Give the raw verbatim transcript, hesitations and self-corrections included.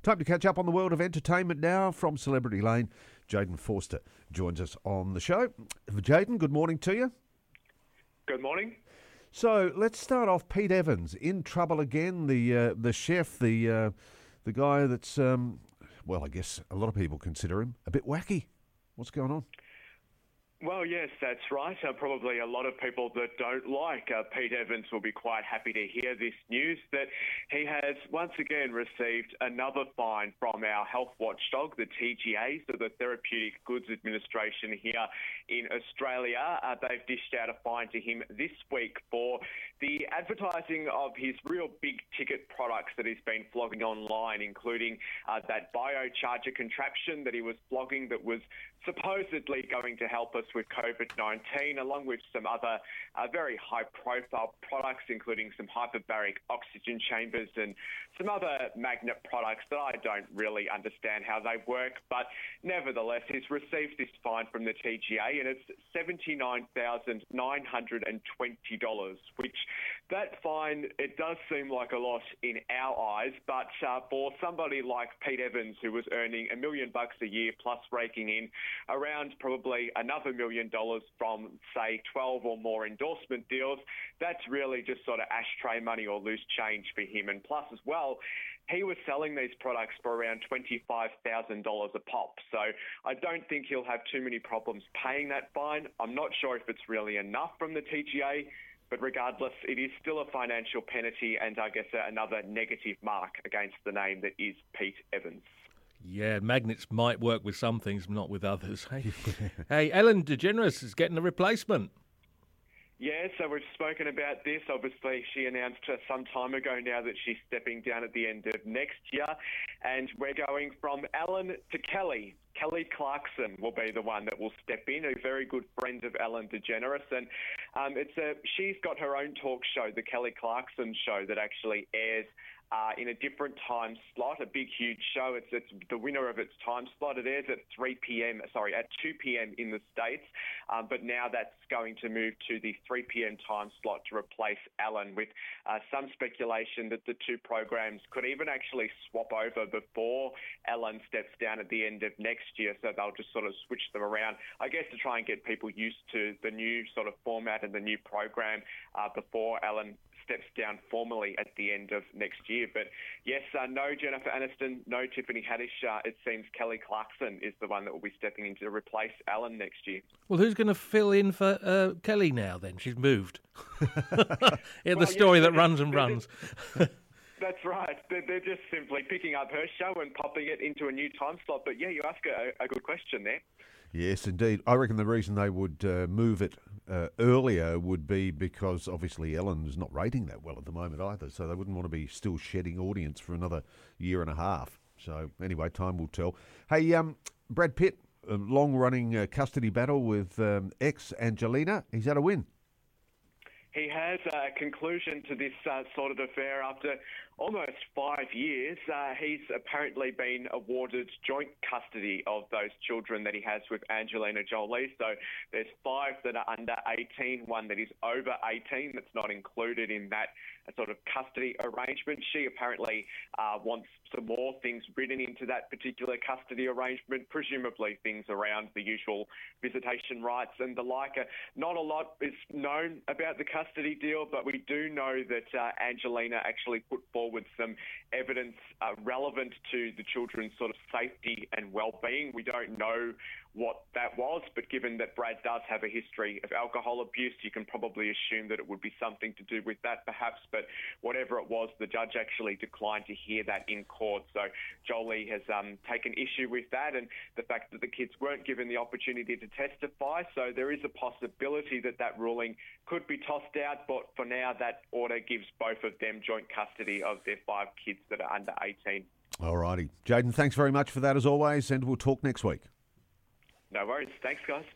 Time to catch up on the world of entertainment now from Celebrity Lane. Jayden Forster joins us on the show. Jayden, good morning to you. Good morning. So let's start off. Pete Evans in trouble again. The uh, the chef, the uh, the guy that's um, well, I guess a lot of people consider him a bit wacky. What's going on? Well, yes, that's right. Uh, probably a lot of people that don't like uh, Pete Evans will be quite happy to hear this news that he has once again received another fine from our health watchdog, the T G A, so the Therapeutic Goods Administration here in Australia. Uh, they've dished out a fine to him this week for the advertising of his real big ticket products that he's been flogging online, including uh, that biocharger contraption that he was flogging that was supposedly going to help us with COVID nineteen, along with some other uh, very high-profile products, including some hyperbaric oxygen chambers and some other magnet products that I don't really understand how they work. But nevertheless, he's received this fine from the T G A, and it's seventy-nine thousand nine hundred twenty dollars, which that fine, it does seem like a lot in our eyes, but uh, for somebody like Pete Evans, who was earning a million bucks a year plus raking in around probably another million dollars from, say, twelve or more endorsement deals, that's really just sort of ashtray money or loose change for him. And plus as well, he was selling these products for around twenty-five thousand dollars a pop. So I don't think he'll have too many problems paying that fine. I'm not sure if it's really enough from the T G A, but regardless, it is still a financial penalty and I guess another negative mark against the name that is Pete Evans. Yeah, magnets might work with some things, not with others. Hey, hey, Ellen DeGeneres is getting a replacement. Yeah, so we've spoken about this. Obviously, she announced uh, some time ago now that she's stepping down at the end of next year. And we're going from Ellen to Kelly. Kelly Clarkson will be the one that will step in, a very good friend of Ellen DeGeneres. And um, it's a, she's got her own talk show, the Kelly Clarkson Show, that actually airs Uh, in a different time slot, a big, huge show. It's, it's the winner of its time slot. It airs at three p.m., sorry, at two p.m. in the States, um, but now that's going to move to the three p.m. time slot to replace Ellen, with uh, some speculation that the two programs could even actually swap over before Ellen steps down at the end of next year, so they'll just sort of switch them around, I guess, to try and get people used to the new sort of format and the new program uh, before Ellen steps down formally at the end of next year. But yes, uh, no Jennifer Aniston, no Tiffany Haddish. Uh, it seems Kelly Clarkson is the one that will be stepping in to replace Ellen next year. Well, who's going to fill in for uh, Kelly now then? She's moved. yeah, the well, story yes, that runs and runs. That's right. They're, they're just simply picking up her show and popping it into a new time slot. But yeah, you ask a, a good question there. Yes, indeed. I reckon the reason they would uh, move it uh, earlier would be because obviously Ellen is not rating that well at the moment either, so they wouldn't want to be still shedding audience for another year and a half. So anyway, time will tell. Hey, um, Brad Pitt, a long-running uh, custody battle with um, ex-Angelina. He's had a win. He has a conclusion to this uh, sort of affair after almost five years. Uh, he's apparently been awarded joint custody of those children that he has with Angelina Jolie. So there's five that are under eighteen, one that is over eighteen that's not included in that sort of custody arrangement. She apparently uh, wants some more things written into that particular custody arrangement, presumably things around the usual visitation rights and the like. Uh, not a lot is known about the custody deal, but we do know that uh, Angelina actually put forward some evidence uh, relevant to the children's sort of safety and well-being. We don't know what that was, but given that Brad does have a history of alcohol abuse, you can probably assume that it would be something to do with that perhaps, but whatever it was, the judge actually declined to hear that in court. So Jolie has um, taken issue with that and the fact that the kids weren't given the opportunity to testify, so there is a possibility that that ruling could be tossed out, but for now that order gives both of them joint custody of their five kids that are under eighteen. All righty. Jayden, thanks very much for that as always, and we'll talk next week. No worries. Thanks, guys.